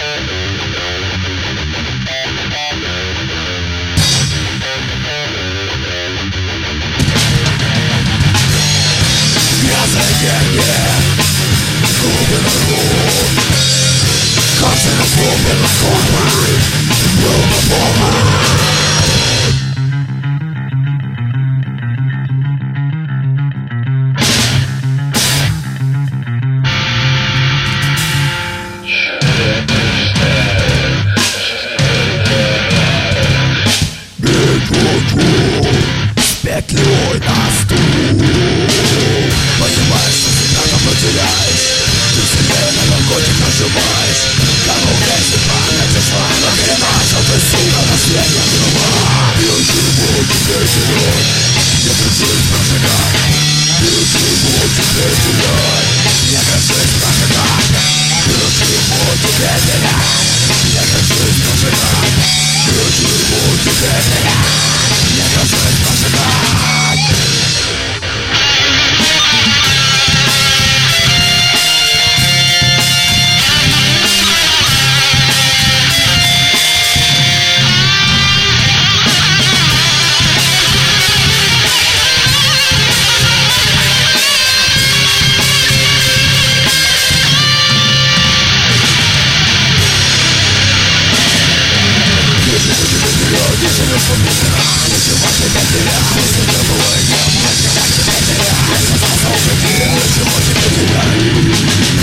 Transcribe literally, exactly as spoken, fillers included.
Петлей на стул. Понимаешь, что себя там потеряешь. Ты себе на наркотик нажимаешь. Кому если память ушла, нахрена, что ты, сука, наследие груба. Я живу теперь терять, я жизнь прожигать. Я живу теперь терять, я жизнь прожигать. Я живу теперь терять, я жизнь прожигать. Я живу теперь терять, я жизнь прожигать. Ты живешь по миру, ничего тебе терять. Если не было, я ничего тебе терять. Я создался уже мир, ничего тебе терять.